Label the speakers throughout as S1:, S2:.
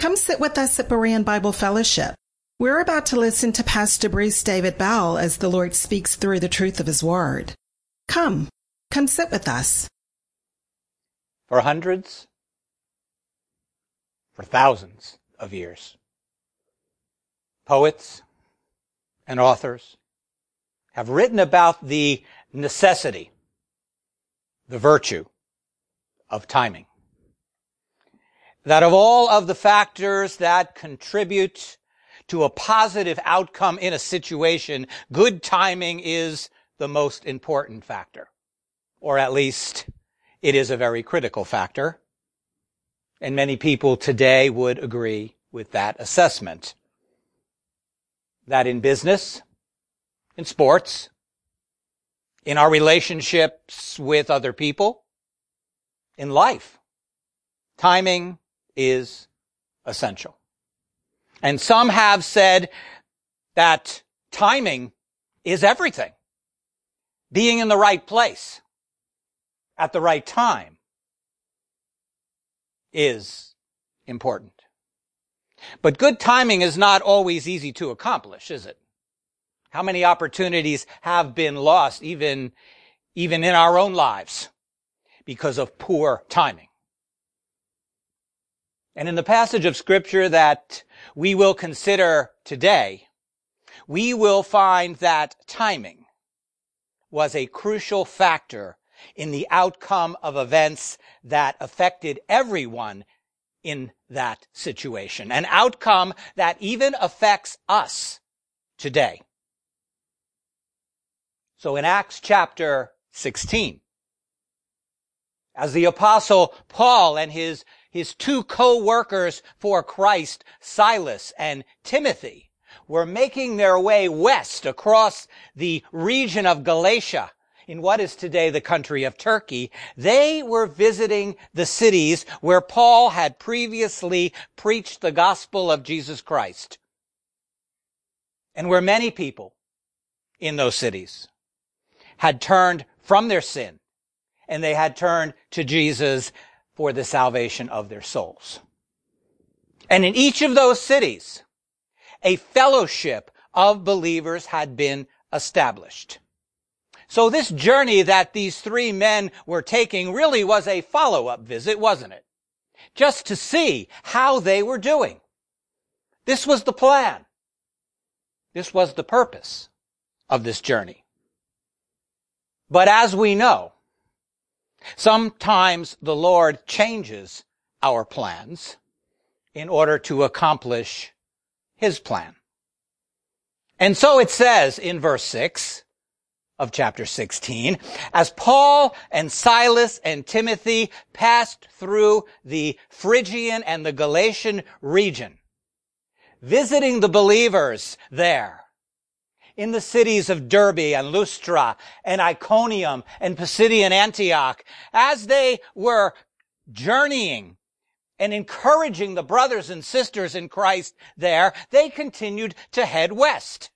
S1: Come sit with us at Berean Bible Fellowship. We're about to listen to Pastor Bruce David Bell as the Lord speaks through the truth of His Word. Come sit with us.
S2: For hundreds, for thousands of years, poets and authors have written about the necessity, the virtue of timing. That of all of the factors that contribute to a positive outcome in a situation, good timing is the most important factor. Or at least it is a very critical factor. And many people today would agree with that assessment. That in business, in sports, in our relationships with other people, in life, timing is essential. And some have said that timing is everything. Being in the right place at the right time is important. But good timing is not always easy to accomplish, is it? How many opportunities have been lost even in our own lives because of poor timing? And in the passage of Scripture that we will consider today, we will find that timing was a crucial factor in the outcome of events that affected everyone in that situation, an outcome that even affects us today. So in Acts chapter 16, as the Apostle Paul and his two co-workers for Christ, Silas and Timothy, were making their way west across the region of Galatia in what is today the country of Turkey, they were visiting the cities where Paul had previously preached the gospel of Jesus Christ, and where many people in those cities had turned from their sin, and they had turned to Jesus for the salvation of their souls. And in each of those cities, a fellowship of believers had been established. So this journey that these three men were taking really was a follow-up visit, wasn't it? Just to see how they were doing. This was the plan. This was the purpose of this journey. But as we know, sometimes the Lord changes our plans in order to accomplish His plan. And so it says in verse 6 of chapter 16, as Paul and Silas and Timothy passed through the Phrygian and the Galatian region, visiting the believers there, in the cities of Derbe and Lystra and Iconium and Pisidian Antioch, as they were journeying and encouraging the brothers and sisters in Christ there, they continued to head west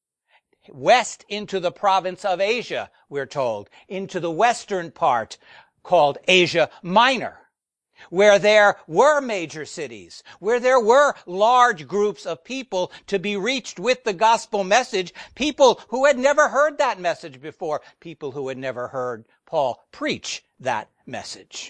S2: into the province of Asia, we're told, into the western part called Asia Minor, where there were major cities, where there were large groups of people to be reached with the gospel message, people who had never heard that message before, people who had never heard Paul preach that message.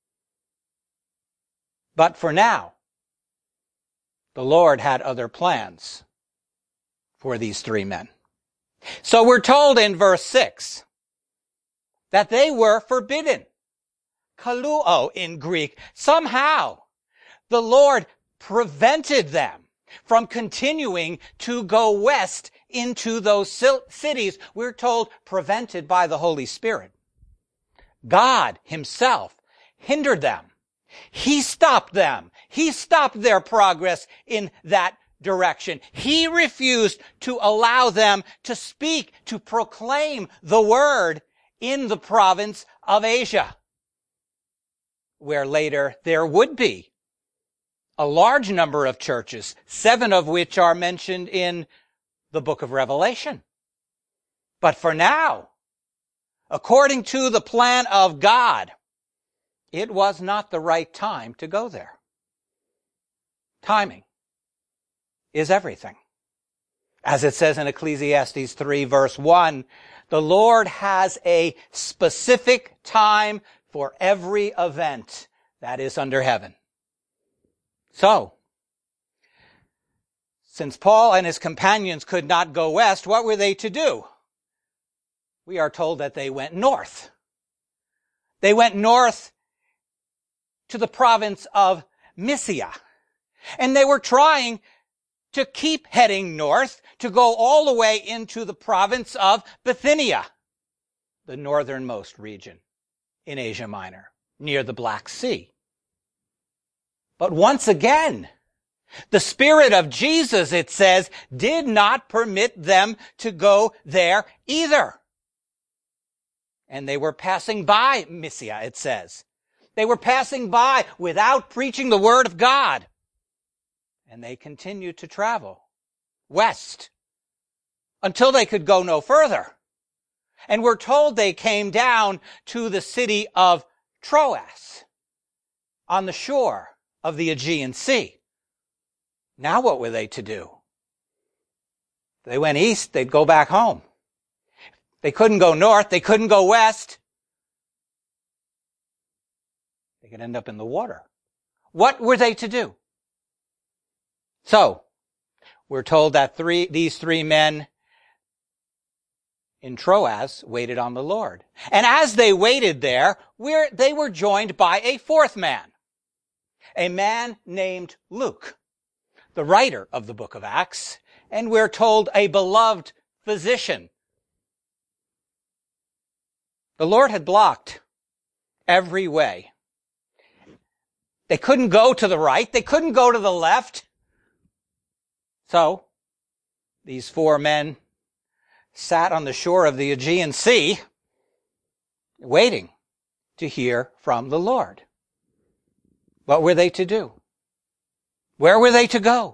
S2: But for now, the Lord had other plans for these three men. So we're told in verse 6 that they were forbidden. Kaluo in Greek. Somehow, the Lord prevented them from continuing to go west into those cities. We're told prevented by the Holy Spirit. God Himself hindered them. He stopped them. He stopped their progress in that direction. He refused to allow them to speak, to proclaim the word in the province of Asia, where later there would be a large number of churches, 7 of which are mentioned in the book of Revelation. But for now, according to the plan of God, it was not the right time to go there. Timing is everything. As it says in Ecclesiastes 3 verse 1, the Lord has a specific time for every event that is under heaven. So, since Paul and his companions could not go west, what were they to do? We are told that they went north. They went north to the province of Mysia. And they were trying to keep heading north to go all the way into the province of Bithynia, the northernmost region in Asia Minor, near the Black Sea. But once again, the Spirit of Jesus, it says, did not permit them to go there either. And they were passing by Mysia, it says. They were passing by without preaching the word of God. And they continued to travel west until they could go no further. And we're told they came down to the city of Troas on the shore of the Aegean Sea. Now what were they to do? If they went east, they'd go back home. They couldn't go north. They couldn't go west. They could end up in the water. What were they to do? So, we're told that these three men in Troas waited on the Lord. And as they waited there, they were joined by a fourth man, a man named Luke, the writer of the book of Acts, and we're told a beloved physician. The Lord had blocked every way. They couldn't go to the right. They couldn't go to the left. So, these four men sat on the shore of the Aegean Sea, waiting to hear from the Lord. What were they to do? Where were they to go?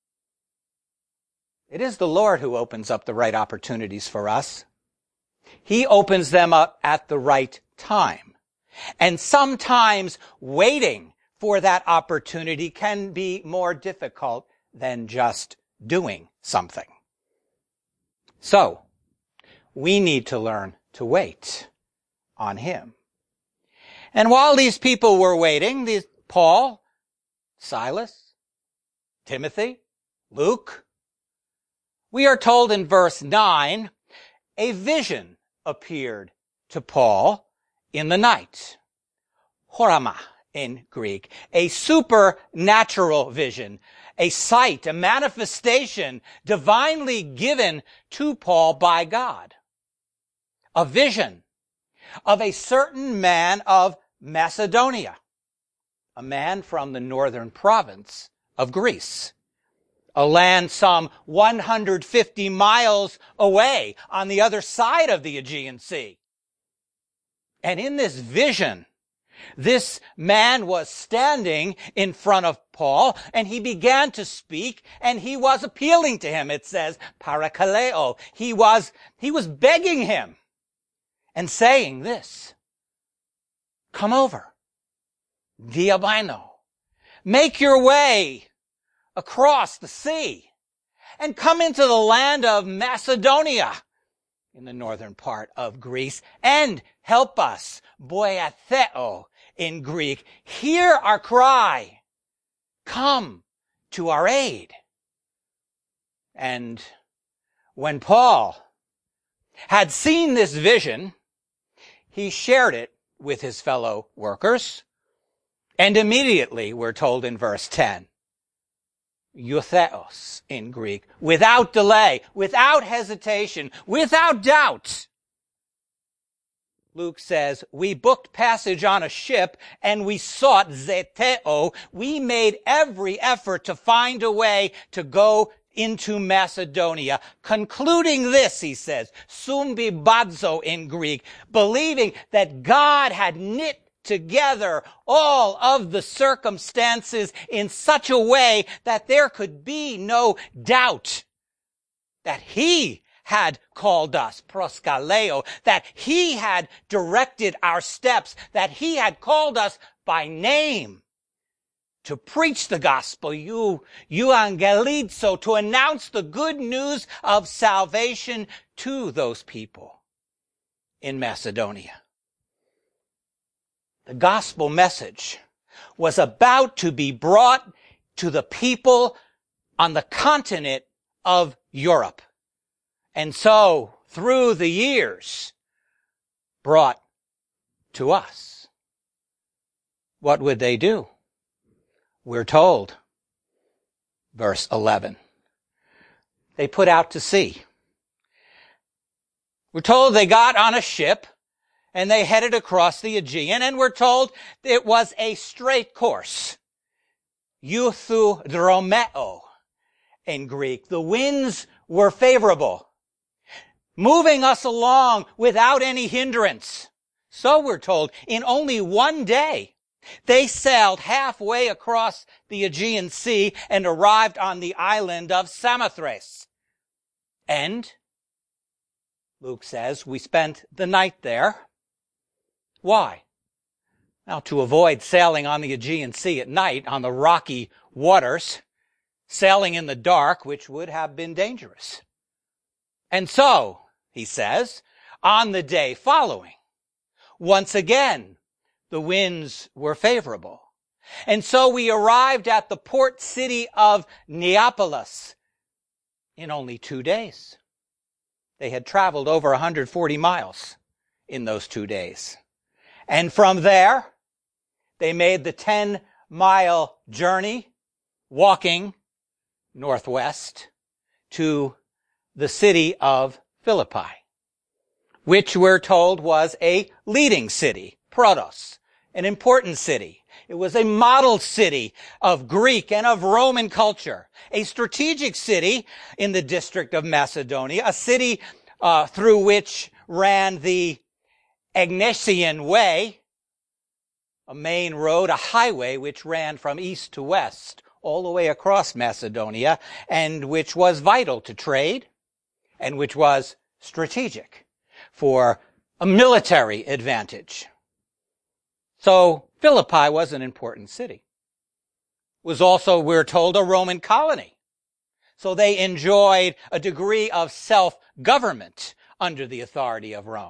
S2: It is the Lord who opens up the right opportunities for us. He opens them up at the right time. And sometimes waiting for that opportunity can be more difficult than just doing something. So, we need to learn to wait on Him. And while these people were waiting, Paul, Silas, Timothy, Luke, we are told in verse 9, a vision appeared to Paul in the night. Horama in Greek. A supernatural vision. A sight, a manifestation divinely given to Paul by God. A vision of a certain man of Macedonia. A man from the northern province of Greece. A land some 150 miles away on the other side of the Aegean Sea. And in this vision, this man was standing in front of Paul, and he began to speak, and he was appealing to him. It says, parakaleo. He was begging him and saying this, come over, diabaino, make your way across the sea and come into the land of Macedonia in the northern part of Greece and help us, boiatheo in Greek. Hear our cry. Come to our aid. And when Paul had seen this vision, he shared it with his fellow workers. And immediately, we're told in verse 10, eutheos in Greek, without delay, without hesitation, without doubt. Luke says, we booked passage on a ship and we sought zeteo. We made every effort to find a way to go into Macedonia. Concluding this, he says, sumbibadzo in Greek, believing that God had knit together all of the circumstances in such a way that there could be no doubt that He had called us, proskaleo, that He had directed our steps, that He had called us by name to preach the gospel, euangelizo, to announce the good news of salvation to those people in Macedonia. The gospel message was about to be brought to the people on the continent of Europe. And so, through the years, brought to us. What would they do? We're told, verse 11, they put out to sea. We're told they got on a ship and they headed across the Aegean, and we're told it was a straight course. Euthudromeo in Greek. The winds were favorable, moving us along without any hindrance. So we're told, in only one day, they sailed halfway across the Aegean Sea and arrived on the island of Samothrace. And, Luke says, we spent the night there. Why? Now, to avoid sailing on the Aegean Sea at night on the rocky waters, sailing in the dark, which would have been dangerous. And so, he says, on the day following, once again, the winds were favorable. And so we arrived at the port city of Neapolis in only 2 days. They had traveled over 140 miles in those 2 days. And from there, they made the 10-mile journey, walking northwest to the city of Philippi, which we're told was a leading city, Protos, an important city. It was a model city of Greek and of Roman culture, a strategic city in the district of Macedonia, a city through which ran the Egnatian Way, a main road, a highway which ran from east to west all the way across Macedonia, and which was vital to trade and which was strategic for a military advantage. So Philippi was an important city. It was also, we're told, a Roman colony. So they enjoyed a degree of self-government under the authority of Rome.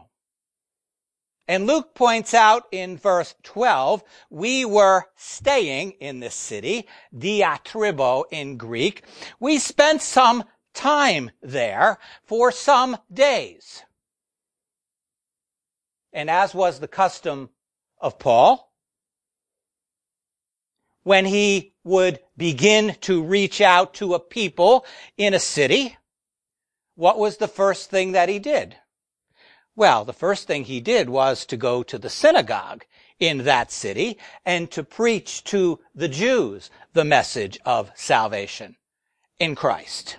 S2: And Luke points out in verse 12, we were staying in this city, diatribo in Greek. We spent some time there for some days. And as was the custom of Paul, when he would begin to reach out to a people in a city, what was the first thing that he did? Well, the first thing he did was to go to the synagogue in that city and to preach to the Jews the message of salvation in Christ.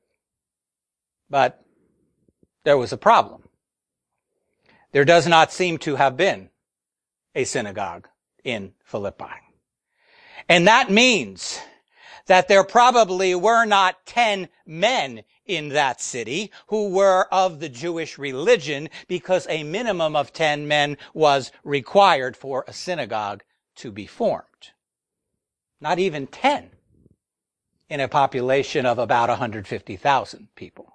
S2: But there was a problem. There does not seem to have been a synagogue in Philippi. And that means that there probably were not 10 men in that city who were of the Jewish religion, because a minimum of 10 men was required for a synagogue to be formed. Not even 10 in a population of about 150,000 people.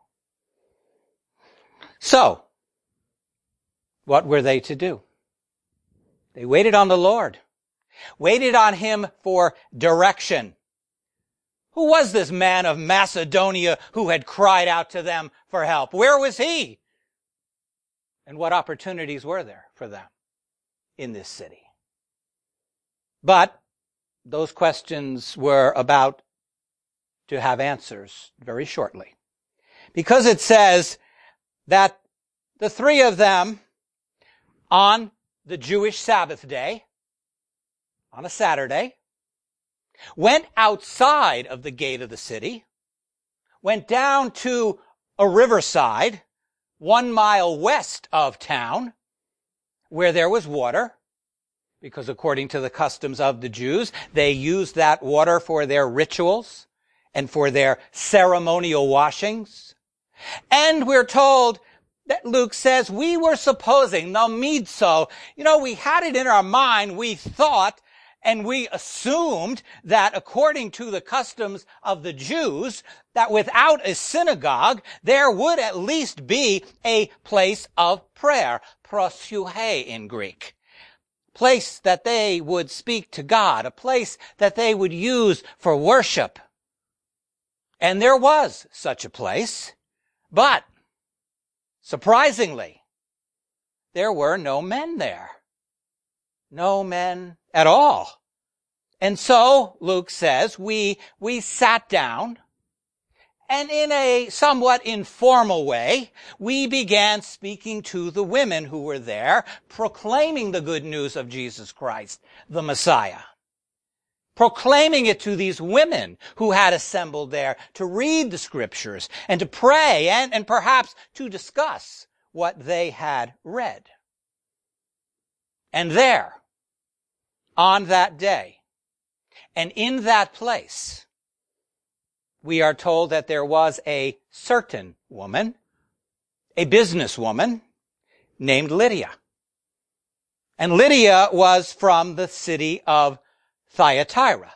S2: So, what were they to do? They waited on the Lord, waited on him for direction. Who was this man of Macedonia who had cried out to them for help? Where was he? And what opportunities were there for them in this city? But those questions were about to have answers very shortly. Because it says that the three of them on the Jewish Sabbath day, on a Saturday, went outside of the gate of the city, went down to a riverside 1 mile west of town where there was water, because according to the customs of the Jews, they used that water for their rituals and for their ceremonial washings. And we're told that Luke says, we were supposing, nomizzo, we had it in our mind, we thought, And we assumed that according to the customs of the Jews, that without a synagogue, there would at least be a place of prayer, proseuche in Greek. Place that they would speak to God, a place that they would use for worship. And there was such a place, but surprisingly, there were no men there. No men at all. And so, Luke says, we sat down, and in a somewhat informal way, we began speaking to the women who were there, proclaiming the good news of Jesus Christ, the Messiah. Proclaiming it to these women who had assembled there to read the scriptures and to pray and perhaps to discuss what they had read. And there, on that day, and in that place, we are told that there was a certain woman, a businesswoman, named Lydia. And Lydia was from the city of Thyatira,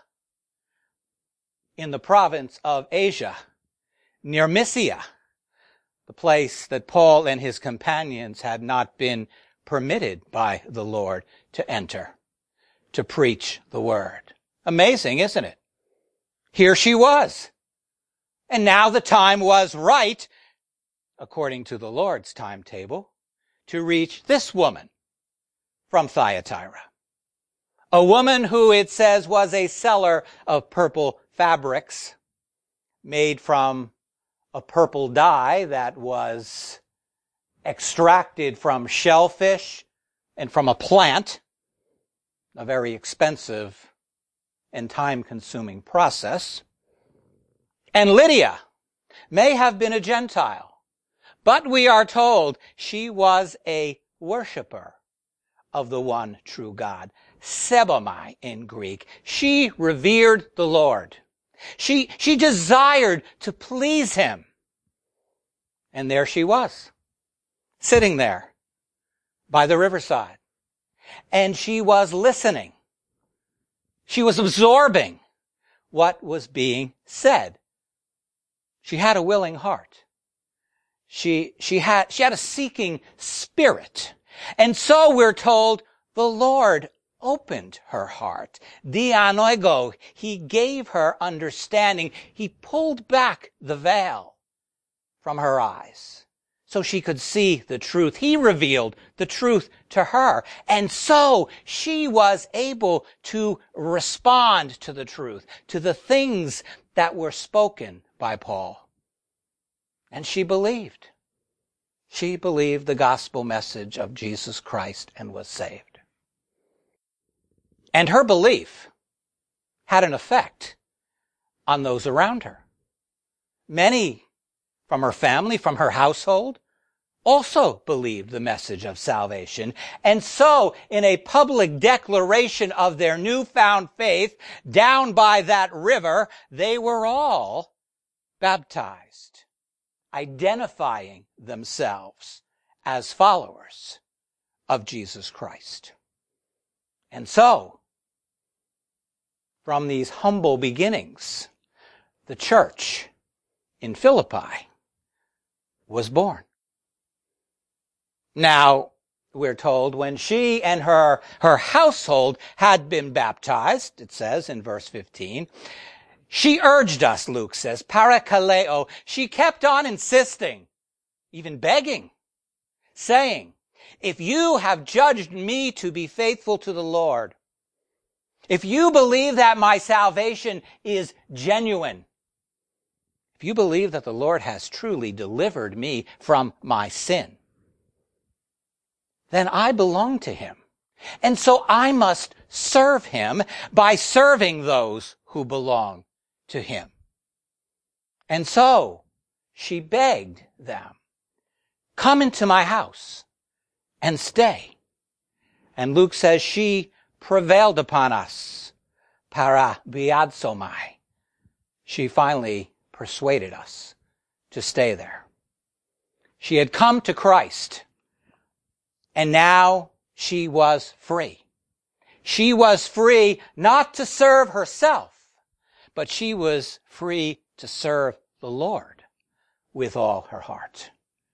S2: in the province of Asia, near Mysia, the place that Paul and his companions had not been permitted by the Lord to enter, to preach the word. Amazing, isn't it? Here she was. And now the time was right, according to the Lord's timetable, to reach this woman from Thyatira. A woman who, it says, was a seller of purple fabrics made from a purple dye that was extracted from shellfish and from a plant, a very expensive and time-consuming process. And Lydia may have been a Gentile, but we are told she was a worshiper of the one true God. Sebomai in Greek. She revered the Lord. She desired to please him. And there she was, sitting there by the riverside. And she was listening. She was absorbing what was being said. She had a willing heart. She had a seeking spirit. And so we're told the Lord opened her heart. Dianoigo, he gave her understanding. He pulled back the veil from her eyes so she could see the truth. He revealed the truth to her. And so she was able to respond to the truth, to the things that were spoken by Paul. And she believed. She believed the gospel message of Jesus Christ and was saved. And her belief had an effect on those around her. Many from her family, from her household, also believed the message of salvation. And so, in a public declaration of their newfound faith, down by that river, they were all baptized, identifying themselves as followers of Jesus Christ. And so, from these humble beginnings, the church in Philippi was born. Now, we're told when she and her household had been baptized, it says in verse 15, she urged us, Luke says, parakaleo. She kept on insisting, even begging, saying, if you have judged me to be faithful to the Lord, if you believe that my salvation is genuine, if you believe that the Lord has truly delivered me from my sin, then I belong to him. And so I must serve him by serving those who belong to him. And so she begged them, come into my house and stay. And Luke says she prevailed upon us, parabiadsomai. She finally persuaded us to stay there. She had come to Christ, and now she was free. She was free not to serve herself, but she was free to serve the Lord with all her heart.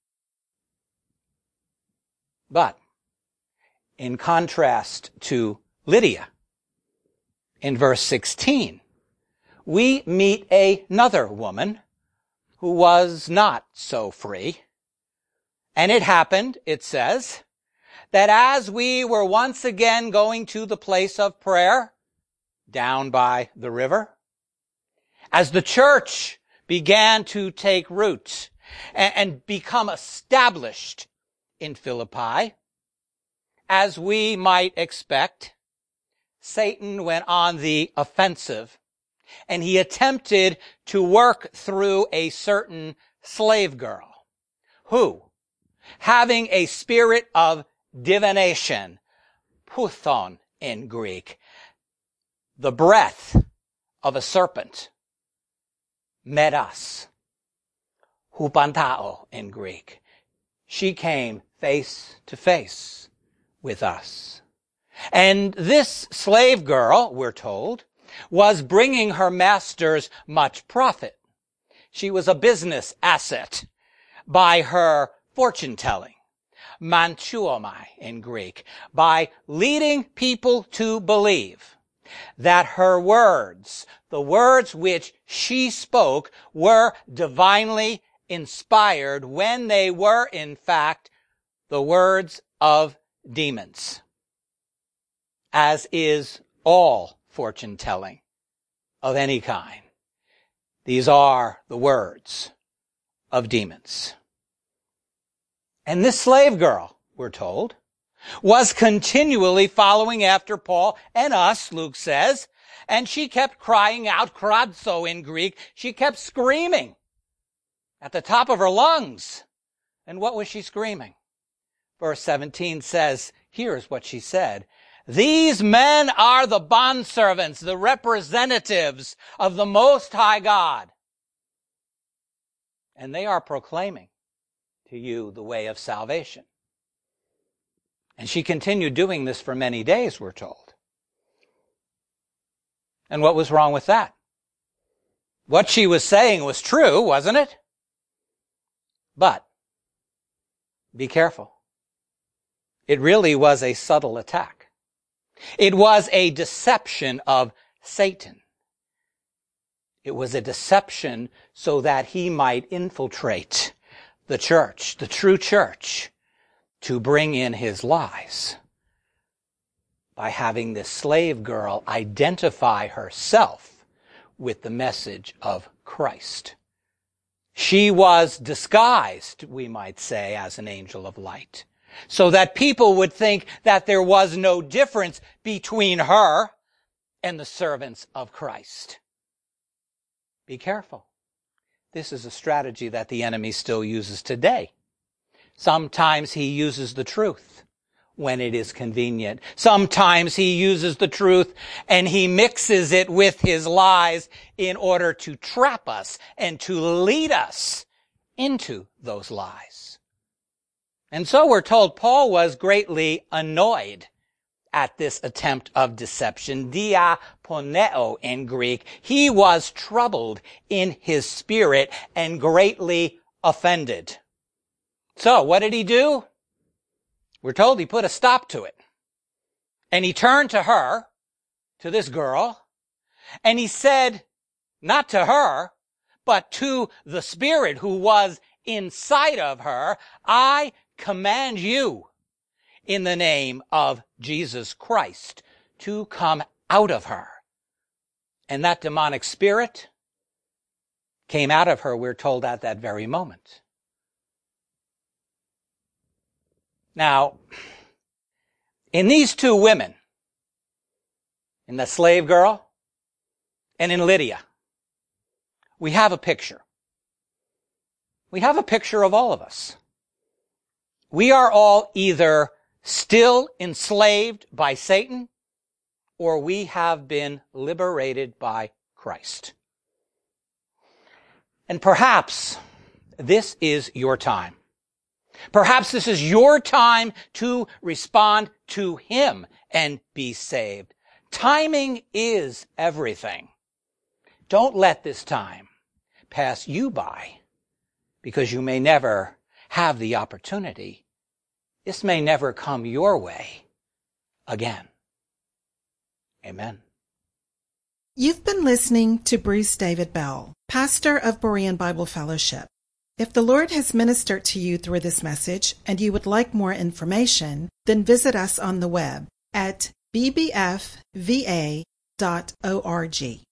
S2: But in contrast to Lydia, in verse 16, we meet another woman who was not so free. And it happened, it says, that as we were once again going to the place of prayer down by the river, as the church began to take root and become established in Philippi, as we might expect, Satan went on the offensive, and he attempted to work through a certain slave girl who, having a spirit of divination, puthon in Greek, the breath of a serpent, medas, hupantao in Greek. She came face to face with us. And this slave girl, we're told, was bringing her masters much profit. She was a business asset by her fortune-telling, mantuomai in Greek, by leading people to believe that her words, the words which she spoke, were divinely inspired when they were, in fact, the words of demons, as is all fortune-telling of any kind. These are the words of demons. And this slave girl, we're told, was continually following after Paul and us, Luke says, and she kept crying out, kradzo in Greek. She kept screaming at the top of her lungs. And what was she screaming? Verse 17 says, here's what she said. These men are the bondservants, the representatives of the Most High God. And they are proclaiming to you the way of salvation. And she continued doing this for many days, we're told. And what was wrong with that? What she was saying was true, wasn't it? But be careful. It really was a subtle attack. It was a deception of Satan. It was a deception so that he might infiltrate the church, the true church, to bring in his lies by having this slave girl identify herself with the message of Christ. She was disguised, we might say, as an angel of light, so that people would think that there was no difference between her and the servants of Christ. Be careful. This is a strategy that the enemy still uses today. Sometimes he uses the truth when it is convenient. Sometimes he uses the truth and he mixes it with his lies in order to trap us and to lead us into those lies. And so we're told Paul was greatly annoyed at this attempt of deception, diaponeo in Greek. He was troubled in his spirit and greatly offended. So what did he do? We're told he put a stop to it. And he turned to her, to this girl, and he said, not to her, but to the spirit who was inside of her, I command you in the name of Jesus Christ to come out of her. And that demonic spirit came out of her, we're told, at that very moment. Now, in these two women, in the slave girl and in Lydia, we have a picture. We have a picture of all of us. We are all either still enslaved by Satan, or we have been liberated by Christ. And perhaps this is your time. Perhaps this is your time to respond to Him and be saved. Timing is everything. Don't let this time pass you by, because you may never have the opportunity. This may never come your way again. Amen.
S1: You've been listening to Bruce David Bell, pastor of Berean Bible Fellowship. If the Lord has ministered to you through this message and you would like more information, then visit us on the web at bbfva.org.